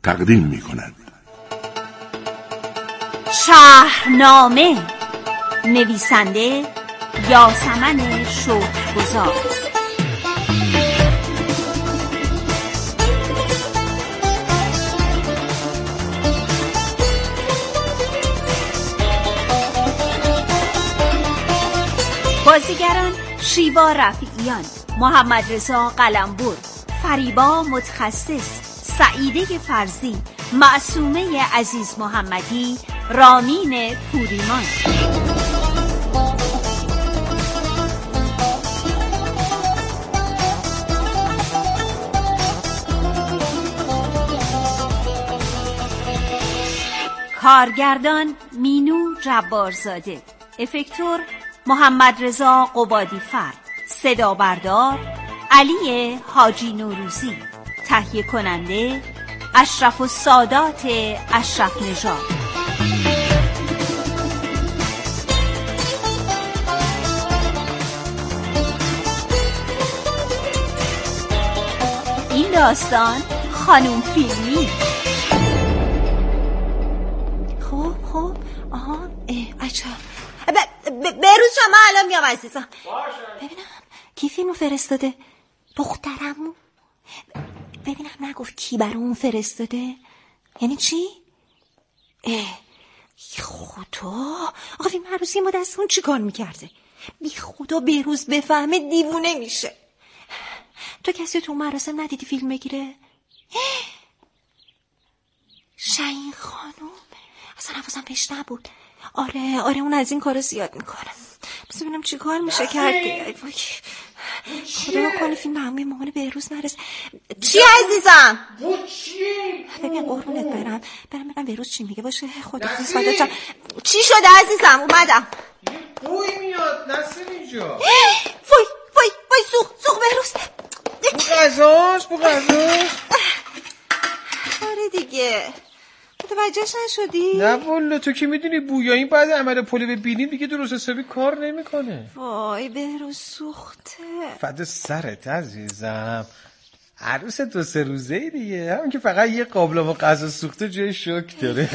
تقدیم می‌کند. شهرنامه، نویسنده یاسمن شکرگزار. بازیگران: شیوا رفیعیان، محمد رضا قلمبر، فریبا متخصص، سعیده فرزی، معصومه عزیز محمدی، رامین پوریمان. کارگردان: مینو جبارزاده، افکتور: محمد رضا قبادی‌فر، صدا بردار: علی حاجی نوروزی، تهیه کننده: اشرف السادات اشرف نژاد. این داستان خانوم فیلمی. خب آها بچه بروز شما الان میام عزیزم. ببینم کی فیلمو فرستاده؟ دخترمو. ببینم نگفت کی برامون فرستاده. یعنی چی؟ خدا، آقا فیلم عروسی ما دستمون چی کار میکرده؟ بی خدا بروز بفهمه دیوونه میشه. تو کسی تو مراسم ندیدی فیلم بگیره؟ شاهین خانم اصلا حواسم پیش نبود. آره اون از این کارا زیاد میکنه. بس ببینم چی کار میشه کرد. خدا کنه فیلم همه مامان بهروز نرسه. چی عزیزم؟ چی؟ ببین قربونت برم بهروز چی میگه باشه. خدا خیلی چی شده عزیزم؟ اومدم. بوی میاد نسیم اینجا. وای سوخ بهروز. بو غذاش. آره دیگه متوجهش نشدی؟ نه والا تو که میدونی بویا این بعد عمل پلو ببینیم دیگه درست حسابی کار نمیکنه. وای بهروز سوخته. فدا سرت عزیزم، عروس 2-3 روزه دیگه، همون که فقط یه قابلمه غذا سوخته جای شوک داره.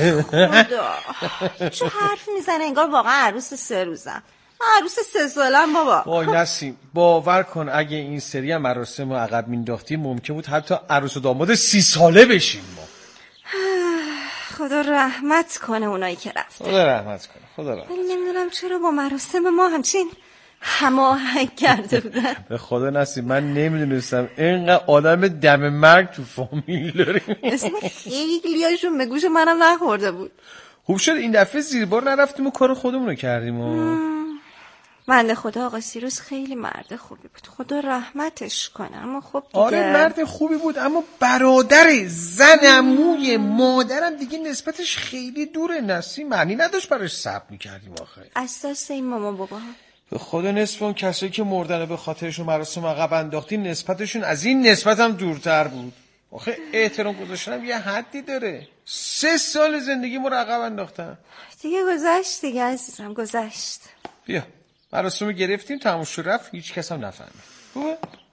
خدا چه حرف میزنه، انگار واقعا عروس 3 روزم. عروس 3 سالم بابا. وای نسیم باور کن اگه این سری هم مراسم رو عقب مینداختیم ممکن بود حتی عروس و داماد 30 ساله بشیم ما. خدا رحمت کنه اونایی که رفتن. خدا رحمت کنه. ولی نمیدونم چرا با مراسم ما همچین هماهنگ کرده بودن. به خدا نسیم من نمیدونستم اینقدر آدم دم مرگ تو فامیل داریم. اسم خیلی هاشون به گوش منم نخورده بود. خوب شد این دفعه زیر بار نرفتیم و کار خودمون رو کردیم. بنده خدا آقا سیروس خیلی مرد خوبی بود، خدا رحمتش کنه. اما خب دیگه آره مرد خوبی بود، اما برادر زن عموی مادرم دیگه نسبتش خیلی دوره. نسیم معنی نداشت براش صبر میکردیم آخه. اساس این مامان بابا به خدا نصف اون کسایی که مردن به خاطرشون مراسم عقب انداختی نسبتشون از این نسبت هم دورتر بود. آخه احترام گذاشتنم یه حدی داره. 3 سال زندگی ما رو عقب انداختن. دیگه گذشت دیگه عزیزم، گذشت. بیا مراسم رو گرفتیم تموم شد رفت، هیچ کس هم نفهمید. خوبه؟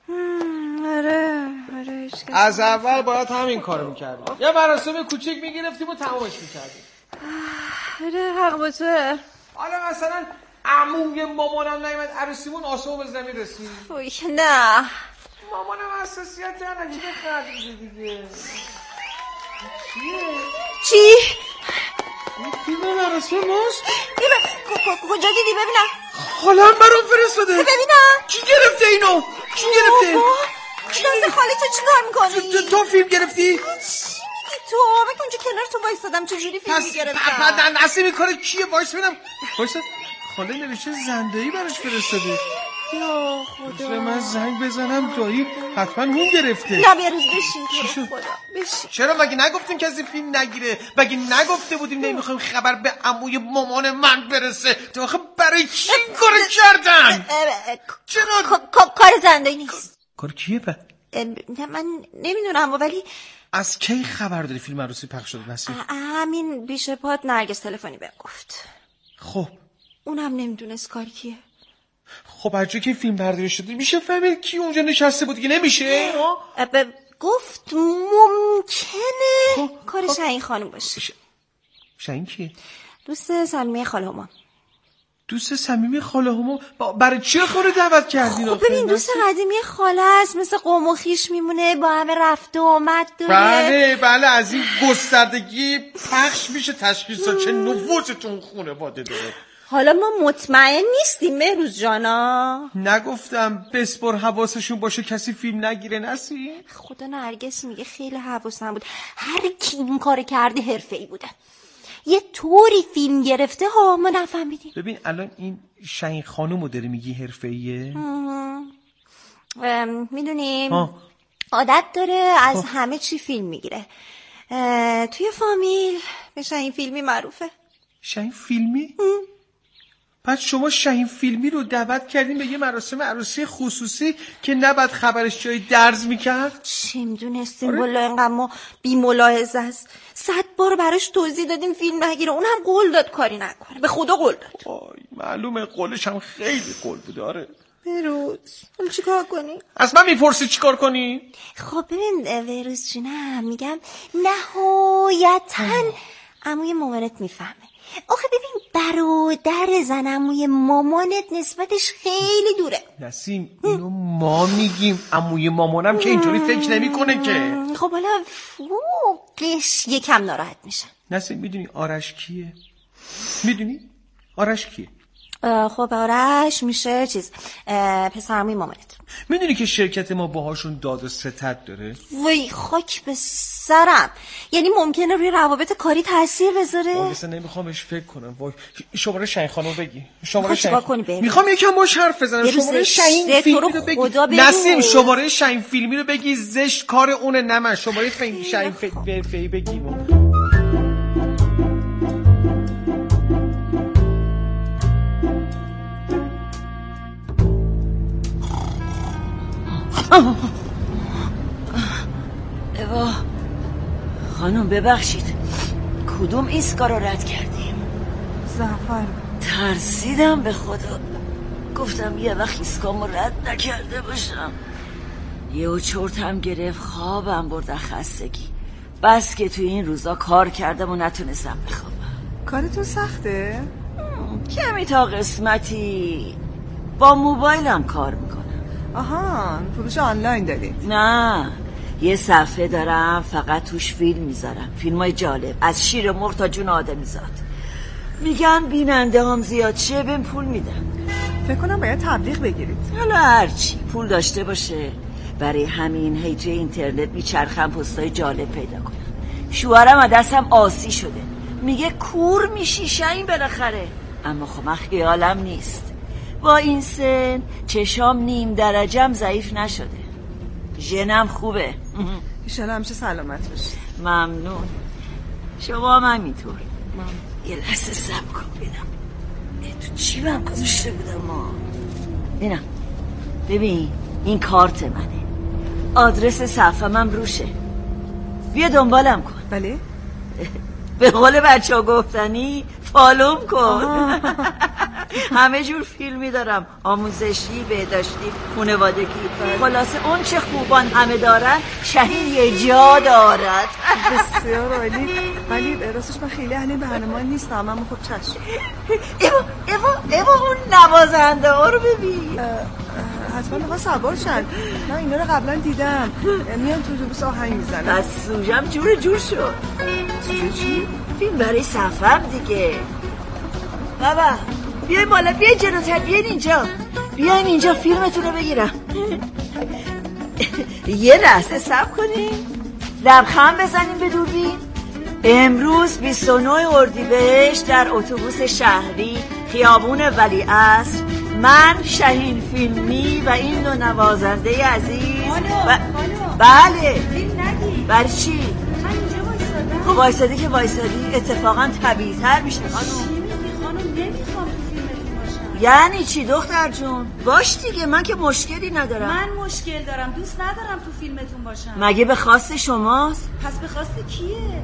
آره از اول باید همین کارو میکردیم. یه مراسم کوچیک میگرفتیم و تمامش میکردیم. آره حق با توه. حالا مثلا عموی مامانم نیامد عروسیمون آسمو به زمین رسید. وای نه مامانم حساسیت عجیب خرد دیگه. چی؟ این فیلم مراسم ماست؟ کجا دیدی ببینم؟ خالم برام فرستاده. ببینم کی گرفته اینو؟ کی گرفته؟ دست خالی تو چی کار میکنی؟ تو فیلم گرفتی؟ تو من اونجا کنار تو وایسادم چجوری فیلم گرفتم؟ نسیمی کار کیه؟ وایس ببینم. وایس خاله نوشته زندایی براش فرستاده. یا خدا من زنگ بزنم دایی حتما اون گرفته. نه بیا روز بشین خدا بشین. چرا مگه نگفتیم کسی فیلم نگیره؟ مگه نگفته بودیم نمیخوایم خبر به عموی مامان من برسه؟ تو آخه برای چی این کارو کردن؟ چرا؟ کار زندایی نیست. کار کیه به؟ نه من نمیدونم ولی از کی خبر داری فیلم عروسی پخش شده نسیم؟ همین بیش پات نرگس تلفنی بهم گفت. خب اونم نمیدونست کار کیه. خب بچه که فیلم برداری شده میشه فهمید کی اونجا نشسته بود دیگه نمیشه؟ گفت ممکنه کار شاهین خانم باشه. شاهین کیه؟ دوست صمیمی خاله هما. دوست صمیمی خاله هما؟ برای چی خود دعوت کردین؟ خب ببین دوست قدیمی خاله است، مثل قوم و خویش میمونه، با همه رفت و آمد داره. بله از این گستردگی پخش میشه تشخیصا چه نفوذتون خانواده داره. حالا ما مطمئن نیستیم مهروز جانا. نگفتم بسپر حواسشون باشه کسی فیلم نگیره نسی؟ خدا نرگس میگه خیلی حواسم بود، هر کی این کار کرده حرفه‌ای بوده، یه طوری فیلم گرفته ها ما نفهمیدیم. ببین الان این شاهین خانومو داری میگی حرفه‌ایه؟ میدونیم عادت داره از همه چی فیلم میگیره. توی فامیل به شاهین فیلمی معروفه. شاهین فیلمی؟ پس شما شاهین فیلمی رو دعوت کردین به یه مراسم عروسی خصوصی که نباید خبرش جای درز میکرد؟ چه میدونستیم والا اینقدر ما بی ملاحظه است. 100 بار براش توضیح دادیم فیلم نگیره، اونم قول داد کاری نکنه، به خدا قول داد. معلومه قولش هم خیلی قول بود. آره بروز حالا چیکار کنی؟ از من میپرسی چیکار کنی؟ خب ببین بروز جونم، میگم نهایتاً عموی مامانت میفهمه. آخه ببین برادر زن عموی مامانت نسبتش خیلی دوره. نسیم اینو ما میگیم، عموی مامانم که اینطوری فکر نمیکنه که. خب حالا فوقش یکم ناراحت میشن. نسیم میدونی آرش کیه؟ میدونی آرش کیه؟ خب آرش میشه چیز پسر عموی مامانت. میدونی که شرکت ما باهاشون داد و ستد داره؟ وای خاک به سرم، یعنی ممکنه روی روابط کاری تاثیر بذاره؟ وای اصلا نمیخوامش فکر کنم. وای شماره شاهین خانم بگی. شماره چیکار کنی بگی؟ میخوام یکم باش حرف بزنم. شماره شاهین فیلمی رو بگی. نسیم شماره شاهین فیلمی رو بگی، زشت کار اونه نه من. شماره شاهین فیلمی بگی. اوا خانم ببخشید، کدوم ایستگاه رو رد کردیم؟ زعفر. ترسیدم به خدا، گفتم یه وقت ایستگاهمو رد نکرده باشم. یهو چرتم گرفت، خوابم برد از خستگی. بس که توی این روزا کار کردم و نتونستم بخوابم. کارتون سخته؟ کمی تا قسمتی. با موبایلم کار میکنم. آها فروش آنلاین دارید؟ نه یه صفحه دارم فقط توش فیلم میذارم، فیلمای جالب از شیر مرغ تا جون آدمیزاد. میگن بیننده هم زیاد شه بهم پول میدن. فکر کنم باید تبلیغ بگیرید. حالا هرچی پول داشته باشه. برای همین هی توی اینترنت میچرخم پستای جالب پیدا کنم. شوهرم از دستم آسی شده، میگه کور میشی شاهین بالاخره. اما خب من خیالم نیست، با این سن چشام نیم درجم ضعیف نشده، ژنم خوبه. ایشالا همیشه سلامت باشید. ممنون. شما هم همینطور. یه لحظه صبر کن ببینم تو جیبم گذاشته بودم. اینم ببین این کارت منه، آدرس صفحه‌م هم روشه، بیا دنبالم کن. بله به قول بچه ها گفتنی فالوم کن. همه جور فیلمی دارم، آموزشی، بهداشتی، خانوادگی. خلاصه اون چه خوبان همه دارن شاهین یه جا دارد. بسیار عالی. ولی راستش من خیلی اهل برنامه نیستم، اما خب چشم. ایوا اون نوازنده ها رو ببین. حتما میخواه سوار شن. من اینا رو قبلا دیدم، میان تو اتوبوس آهنگ میزنن. بس سوژم جور شد. سوژه چی؟ فیلم برای سفر دیگه. بابا بیاین بالا، بیاین جلوتر، بیاین اینجا فیلمتون رو بگیرم. یه لحظه صبر کنین، لبخند بزنین به دوربین. امروز 29 اردیبهشت در اتوبوس شهری خیابون ولیعصر، من شاهین فیلمی و این دو نوازنده عزیز. بله. فیلم نگی. برای چی؟ من اینجا وایسادم. خب وایسادی که وایسادی، اتفاقا طبیعی‌تر میشه خانم. خانم نمیخوام تو فیلمتون باشم. یعنی چی دختر جون؟ باش دیگه، من که مشکلی ندارم. من مشکل دارم، دوست ندارم تو فیلمتون باشم. مگه به خواست شماست؟ پس به خواست کیه؟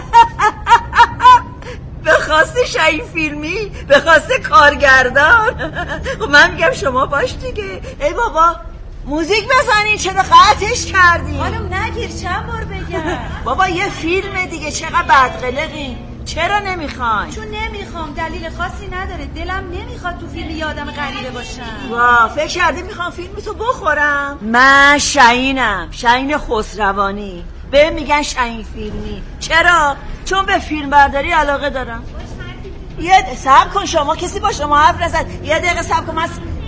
به خواست شاهین فیلمی، به خواست کارگردان. من میگم شما باش دیگه. ای بابا موزیک بزنی، چرا قطعش کردی؟ خانم نگیر، چند بار بگم. بابا یه فیلم دیگه، چقدر بدقلقی. چرا نمیخوای؟ چون نمیخوام، دلیل خاصی نداره. دلم نمیخواد تو فیلم یه آدم غریبه باشم. وا، فکر کردی میخوام فیلم تو بخورم؟ من شهین خسروانی. به میگن شهین فیلمی. چرا؟ چون به فیلم برداری علاقه دارم. یه صبر کن، شما کسی با شما حرف نزد. یه دقیقه صبر کن.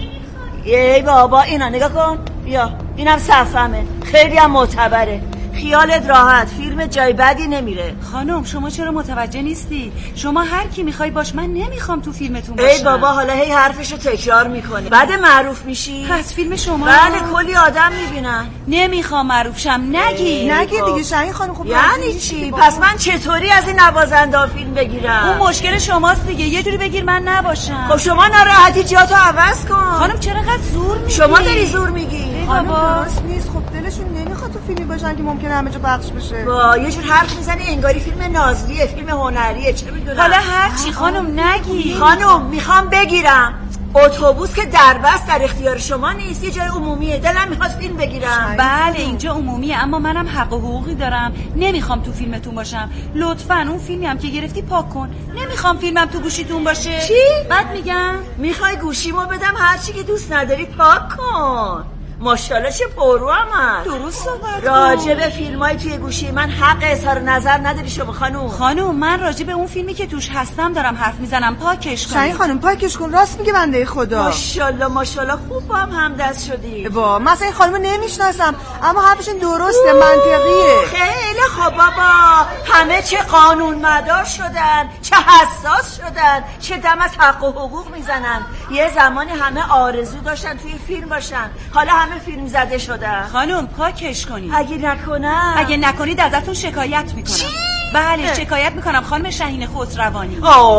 ای بابا، اینا نگاه کن. بیا، اینم صفمه، خیلی هم معتبره. خیالت راحت، فیلم جای بدی نمیره. خانم شما چرا متوجه نیستی؟ شما هر کی میخوای باش، من نمیخوام تو فیلمتون باشم. ای بابا، حالا هی حرفشو تکرار میکنه، بعد معروف میشی. پس فیلم شما؟ بله، کلی آدم میبینن. نمیخوام معروف شم. نگی دیگه شهین خانم. خب یعنی چی؟ پس من چطوری از این نوازنده فیلم بگیرم؟ اون مشکل شماست دیگه، یه جوری بگیر من نباشم. خب شما ناراحتی جاتو عوض کن. خانم چرا انقدر زور میگی؟ شما داری زور میگی. خانم درست نیست. خب دلشون نمیخواد تو فیلمی باشن که ممکنه همه جا پخش بشه. با یه جور حرف میزنی انگاری فیلم نازلیه، فیلم هنریه، چه میدونم. حالا هر چی خانم نگی. خانم میخوام بگیرم. اتوبوس که دربست در اختیار شما نیست، یه جای عمومیه. دلم میخواد فیلم بگیرم. بله اینجا عمومیه، اما منم حق و حقوقی دارم. نمیخوام تو فیلمتون باشم. لطفاً اون فیلمی هم که گرفتی پاک کن. نمیخوام فیلمم تو گوشیتون باشه. چی؟ بعد میگم میخوای گوشیمو بدم هر چی که دوست نداری پاک کن. ماشاءالله چه پررو هم. درست صحبت راجع به فیلمای توی گوشی من حق اظهار نظر نداری شما خانم. خانم من راجع به اون فیلمی که توش هستم دارم حرف میزنم. پاکش کن. شهین خانم پاکش کن. راست میگه بنده خدا. ماشاءالله خوب با هم همدست شدی. وا، مثلا این خانمو نمیشناسم اما حرفشون درسته، منطقیه. خیلی خوب بابا. همه چه قانون مدار شدن، چه حساس شدن، چه دم از حق و حقوق میزنن. یه زمانی همه آرزو داشتن توی فیلم باشن، حالا همه فیلم زده شدن. خانم پاکش کنی. اگه نکنید ازتون شکایت میکنم. چی؟ بله شکایت میکنم خانم شهین خسروانی.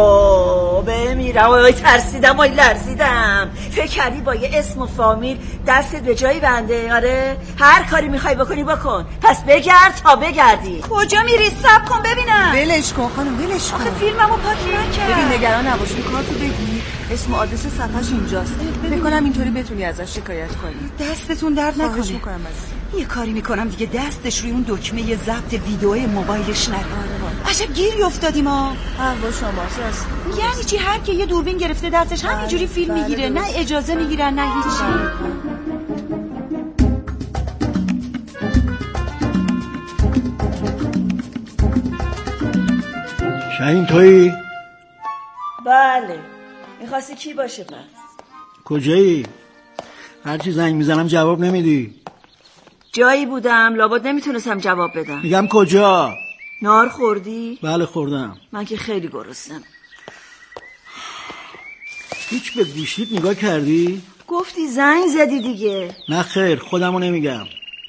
بمیرم. وای ترسیدم، وای لرزیدم. فکر کردی با یه اسم و فامیل دستت به جایی بنده؟ آره، هر کاری میخوای بکنی بکن. پس بگرد تا بگردی. کجا میری؟ صبر کن ببینم. ولش کن خانم، ولش کن. آخه فیلممو پاک نکرد. ببین نگران نباش، این کارتو بگی، اسم و آدرس صفحش اینجاست. فکر کنم اینطوری بتونی ازش شکایت کنی. دستتون درد خواهش نکنه. میکنم عزیزم. یه کاری میکنم دیگه دستش روی اون دکمه ضبط ویدیو موبایلش نره. عجب گیری افتادیم ما. با شماست راست. یعنی چی؟ هر کی یه دوربین گرفته دستش همینجوری فیلم میگیره، نه اجازه میگیرن نه هیچی. شهین تویی؟ بله. میخواستی کی باشه پس؟ کجایی؟ هرچی زنگ میزنم جواب نمیدی. جایی بودم لابد نمیتونستم جواب بدم. میگم کجا؟ نار خوردی؟ بله خوردم. من که خیلی گرسنم. هیچ به گوشیت نگاه کردی؟ گفتی زنگ زدی دیگه. نه خیر، خودمو نمیگم.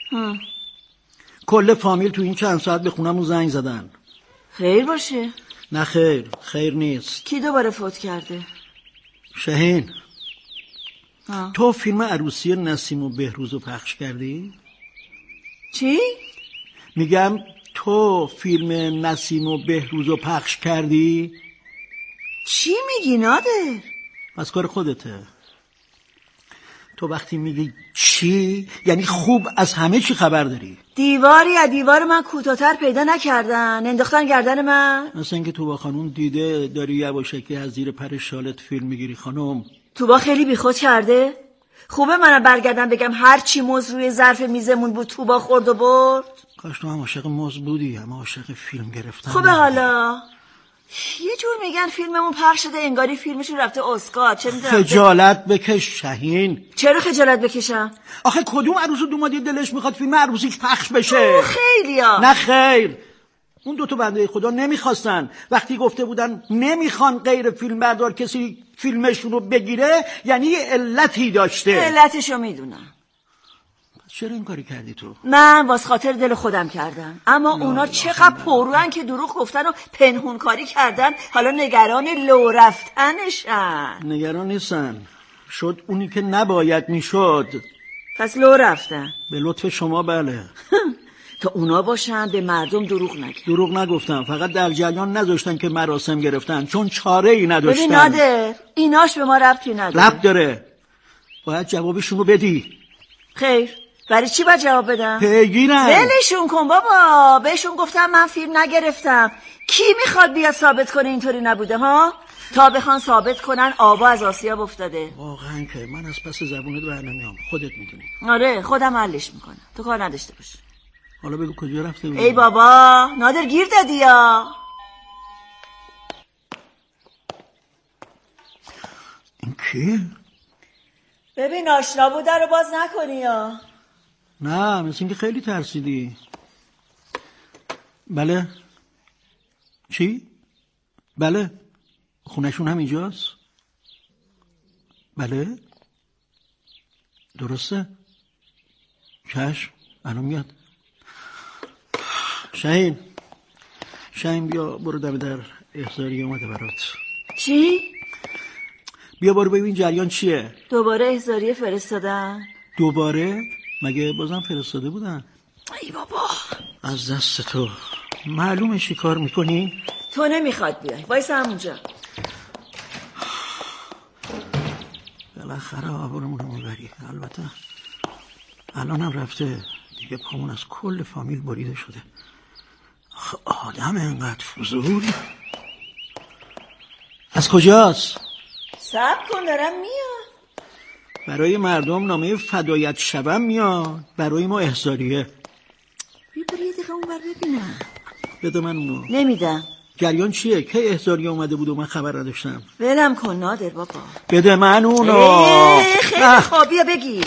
کل فامیل تو این چند ساعت به خونمون زنگ زدن. خیر باشه. نه خیر، خیر نیست. کی دوباره فوت کرده؟ شهین تو فیلم عروسی نسیم و بهروزو پخش کردی؟ چی؟ میگم تو فیلم نسیم و بهروزو پخش کردی؟ چی میگی نادر؟ پس کار خودته. تو وقتی میگی چی یعنی خوب از همه چی خبر داری. دیواری از دیوار من کوتاه‌تر پیدا نکردن، انداختن گردن من. مثلا اینکه تو با خانوم دیده داری یواشکی از زیر پر شالت فیلم میگیری. خانوم توبا خیلی بیخود کرده. خوبه منم برگردم بگم هر چی موز روی ظرف میزمون بود توبا خورد و برد. کاش تو هم عاشق موز بودی، هم عاشق فیلم گرفتن. خوبه حالا یه جور میگن فیلممون پخش شده انگاری فیلمشون رفته اسکار. چه میدونم. خجالت بکش شهین. چرا خجالت بکشم؟ آخه کدوم عروس و دومادی دلش میخواد فیلم عروسیش پخش بشه؟ خیلیا. نه خیر، اون دوتا بنده خدا نمیخواستن. وقتی گفته بودن نمیخوان غیر فیلم بردار کسی فیلمشون رو بگیره یعنی یه علتی داشته. علتشو میدونم. چرا این کاری کردی تو؟ من واسه خاطر دل خودم کردم، اما اونا چقدر پروان که دروغ گفتن و پنهون کاری کردن. حالا نگران لو رفتنشن. نگران نیستن، شد اونی که نباید میشد. پس لو رفتن. به لطف شما بله. تا اونا باشن به مردم دروغ نگن. دروغ نگفتم، فقط در جریان نذاشتن که مراسم گرفتن چون چاره ای نداشتن. ببین نادر ایناش به ما ربطی نداره. ربط داره، باید جوابشون رو بدی. خیر، برای چی باید جواب بدم؟ پیگیرم. ولشون کن بابا، بهشون گفتم من فیلم نگرفتم. کی میخواد بیاد ثابت کنه اینطوری نبوده ها؟ تا بخوان ثابت کنن آبا از آسیاب افتاده. واقعا که من از پس زبونت بر نمیام، خودت میدونی. آره خودم حلش میکنم، تو کار نداشته باش. حالا بگو کجا رفته بودی؟ ای بابا نادر گیر دادی یا؟ این کیه؟ ببین آشنا بود رو باز نکنی یا؟ نه مثل اینکه خیلی ترسیدی. بله. چی؟ بله. خونشون هم اینجاست؟ بله. درسته؟ چشم الان میاد. شاهین بیا برو دم در، احضاری اومده برات. چی؟ بیا برو ببین جریان چیه. دوباره احضاریه فرستادن؟ دوباره؟ مگه بازم فرستاده بودن؟ ای بابا از دست تو معلومه شکار میکنی؟ تو نمیخواد بیای، وایس همونجا. بالاخره آبرمونو میبری. البته الانم رفته دیگه، پامون از کل فامیل بریده شده. آدم اینقدر فضول. از کجاست؟ صبر کن دارم میاد. برای مردم نامه فدایت شبم میاد، برای ما احضاریه. بیا برو یه دقیقه اون بر ببینم. بده من اونو. نمیدم. جریان چیه؟ کی احضاریه اومده بود و من خبر نداشتم؟ ولم کن نادر بابا. بده من اونو. خیلی خواب، بیا بگیر.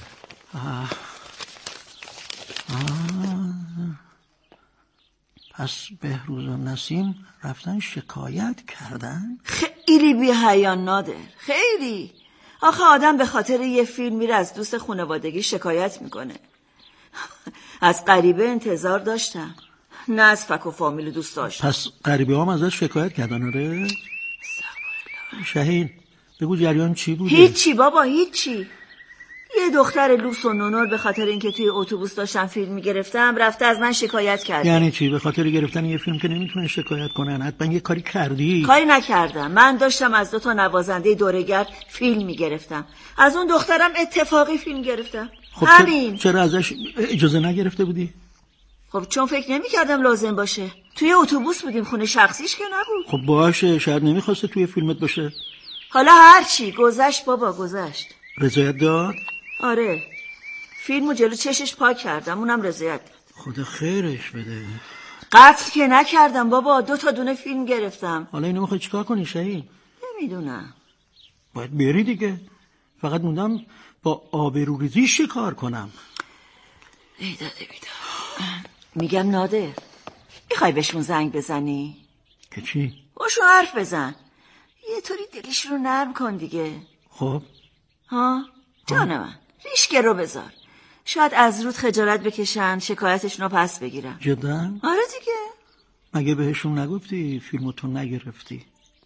پس بهروز و نسیم رفتن شکایت کردن؟ خیلی بی‌حیا نادر، خیلی. آخه آدم به خاطر یه فیلم میره از دوست خانوادگی شکایت میکنه. از غریبه انتظار داشتم، نه از فک و فامیل دوست داشتم. پس غریبه هم ازش شکایت کردن؟ آره. شاهین بگو جریان چی بوده؟ هیچی بابا، هیچی. یه دختر لوس و نونور به خاطر اینکه توی اتوبوس داشتم فیلم میگرفتم رفته از من شکایت کرده. یعنی چی؟ به خاطر گرفتن یه فیلم که نمیتونه شکایت کنن؟ حتما یه کاری کردی. کاری نکردم، من داشتم از 2 نوازنده دوره‌گرد فیلم میگرفتم. از اون دخترم اتفاقی فیلم گرفتم. خب همین. چرا ازش اجازه نگرفته بودی؟ خب چون فکر نمی‌کردم لازم باشه. توی اتوبوس بودیم، خونه شخصیش که نبود. خب باشه، شاید نمیخواسته توی فیلمت باشه. حالا هر چی گذشت بابا، گذشت. رضایت داد؟ آره، فیلمو جلو چشش پاک کردم، اونم رضایت داد. خدا خیرش بده. قتل که نکردم بابا، 2 دونه فیلم گرفتم. حالا اینو میخوای چیکار کنی شاهین؟ نمیدونم. باید بری دیگه. فقط موندم با آبروریزی شکار کنم. ای داده بیدار. میگم نادر، میخوای بهشون زنگ بزنی؟ که چی؟ باشون حرف بزن، یه طوری دلش رو نرم کن دیگه. خب ها جان من، ریشگه رو بذار، شاید از رود خجالت بکشن، شکایتشون رو پس بگیرن. جدا؟ آره دیگه. مگه بهشون نگفتی فیلمو تو نگرفتی؟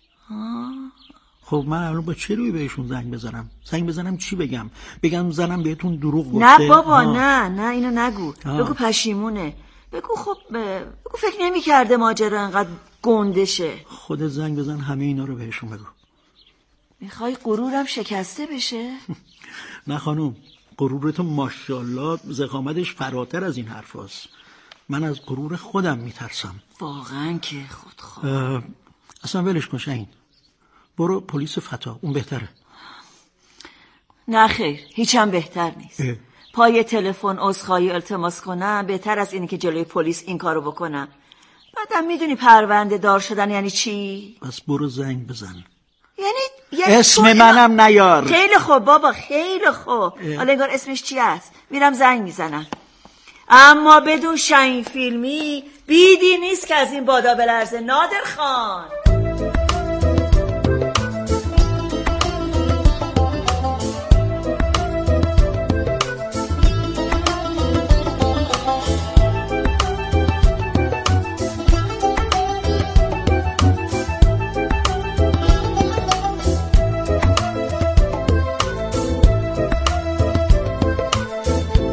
خب من الان با چه روی بهشون زنگ بزنم چی بگم زنم بهتون دروغ گفته؟ نه بابا نه اینو نگو. بگو پشیمونه. بگو خب بگو فکر نمی کرده ماجرا انقدر گندشه. خودت زنگ بزن همه اینا رو بهشون بگو. میخوای غرورم شکسته بشه؟ نه خانوم، غرورتو ماشاءالله ضخامتش فراتر از این حرف هست. من از غرور خودم میترسم. واقعا که خودخواه. اصلا ولش کن شاهین، برو پلیس فتا، اون بهتره. نه خیر، هیچم بهتر نیست. پای تلفن عذرخواهی التماس کنم بهتر از اینه که جلوی پلیس این کارو بکنم. بعدم میدونی پرونده دار شدن یعنی چی؟ بس برو زنگ بزن. یعنی اسم منم نیار. خیلی خوب بابا، خیلی خوب. حالا انگار اسمش چی است؟ میرم زنگ میزنم. اما بدون شاهین فیلمی بیدی نیست که از این بادا بلرزه نادر خان.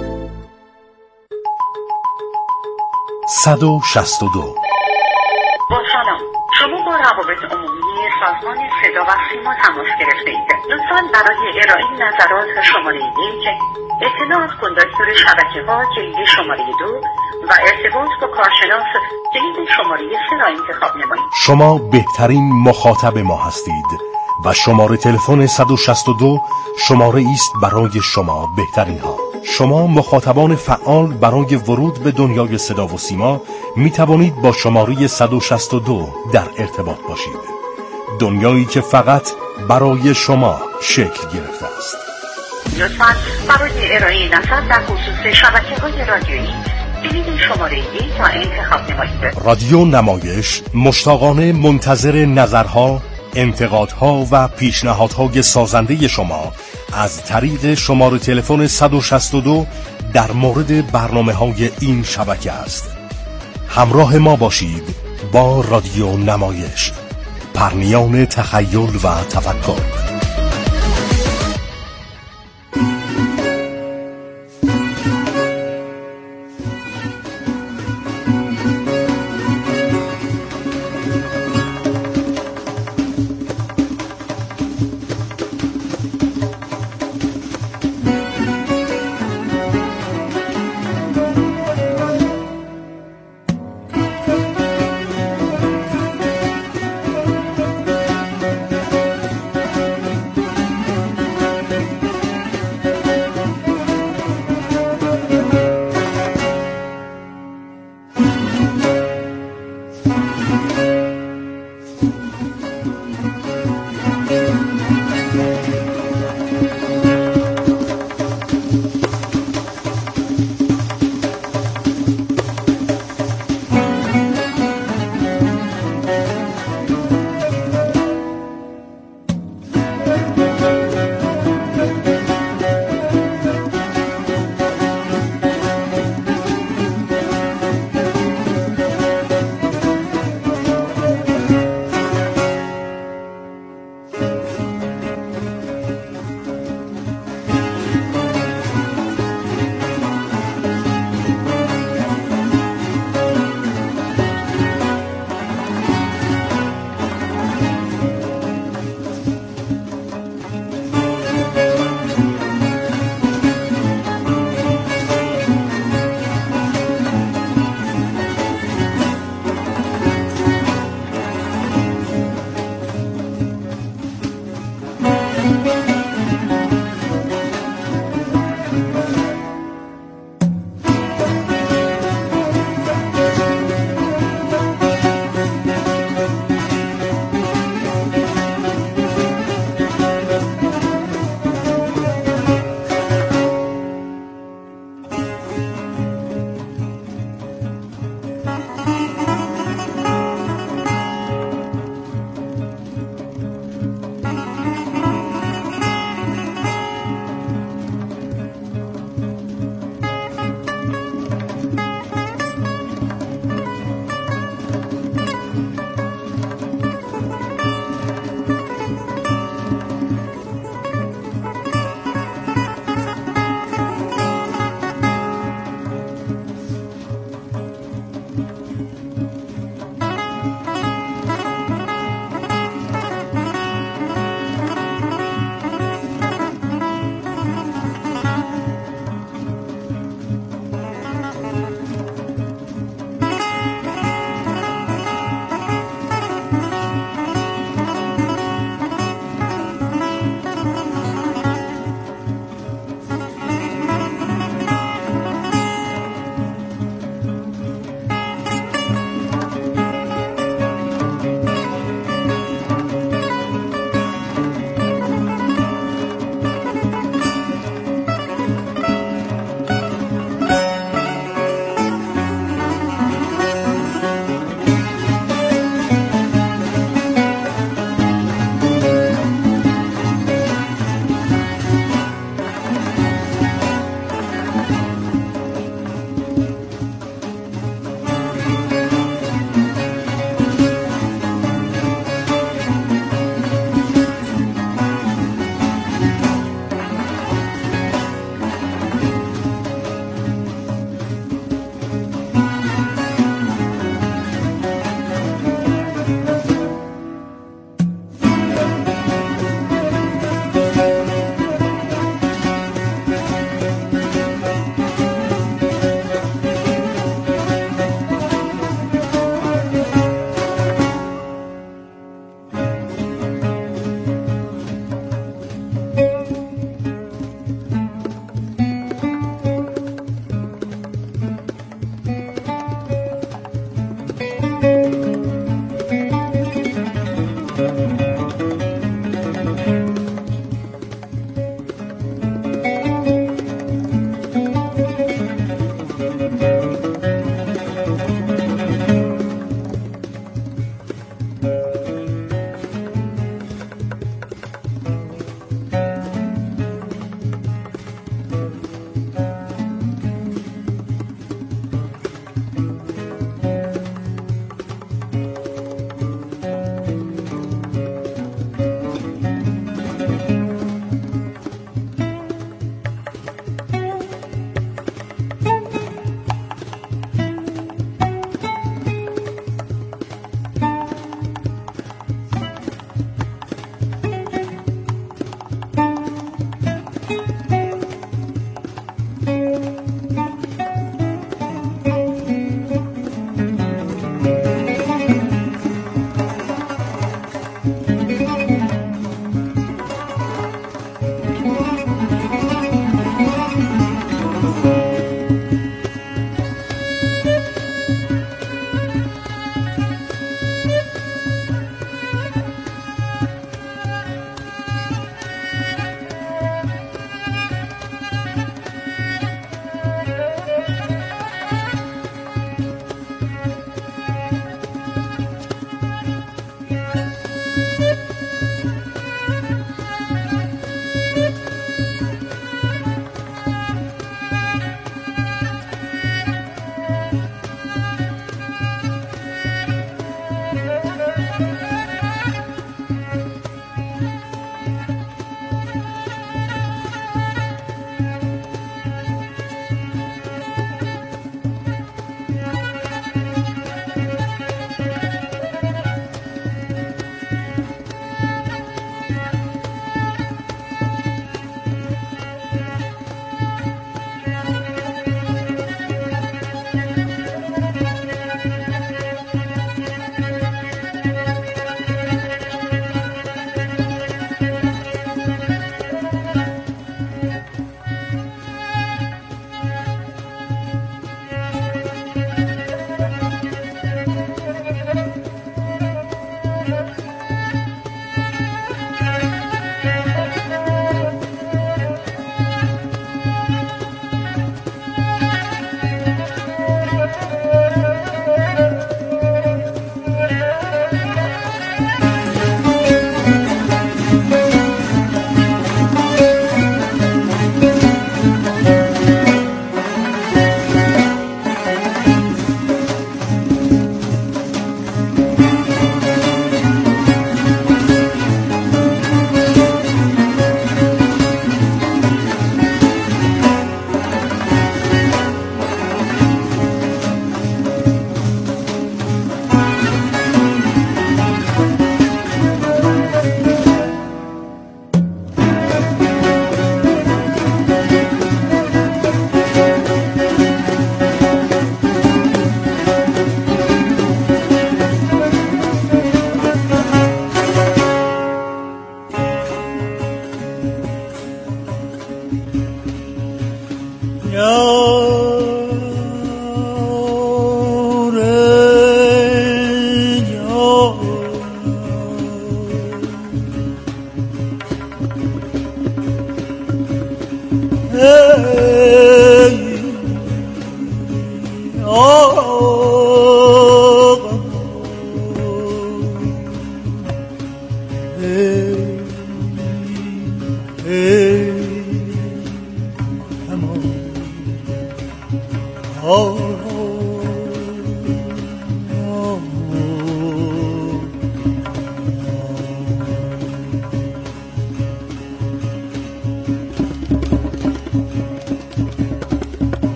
$162 با سلام، شما با روابط عمومی سازمان صدا و سیما تماس گرفته اید. لطفاً برای ارائه نظرات شماره 1، اطلاعات کندکتور شبکه‌ها کلید شماره 2 و ارتباط با کارشناس کلید شماره 3 را انتخاب نمایید. شما بهترین مخاطب ما هستید و شماره تلفن 162 شماره است برای شما بهترین ها. شما مخاطبان فعال برای ورود به دنیای صدا و سیما می توانید با شماره 162 در ارتباط باشید. دنیایی که فقط برای شما شکل گرفته است. لطفاً برای ارائه نظر در خصوص شبکه‌های رادیویی کلید شماره 1 را انتخاب نمایید. رادیو نمایش مشتاقانه منتظر نظرها، انتقادها و پیشنهادهای سازنده شما از طریق شماره تلفن 162 در مورد برنامه‌های این شبکه است. همراه ما باشید با رادیو نمایش، پرنیان تخیل و تفکر.